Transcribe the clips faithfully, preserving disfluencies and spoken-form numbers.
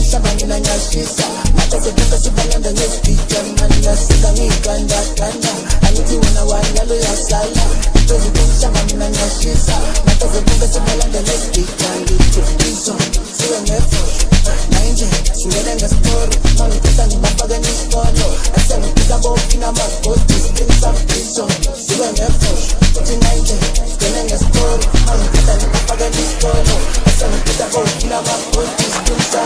umhlaba mina ngiyashisa manje bonke sibalanda ngespeaker manje yasika ngikanda kanda angithi wena wanyalo yasala phezulu umhlaba mina ngiyashisa manje bonke sibalanda ngespeaker ngithi izo siwe ngefo manje singena ngestory mangithatha ngibafaka nesikolo asengifika bofina amagodi ngisa izo siwe ngefo uthi manje singena ngestory mangithatha ngibafaka nesikolo asengifika bofina amagodi ngisa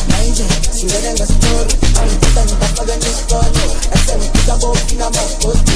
Singena nga story, I'm gonna put on the bag and it's gone. I said, pick up off in a mouth.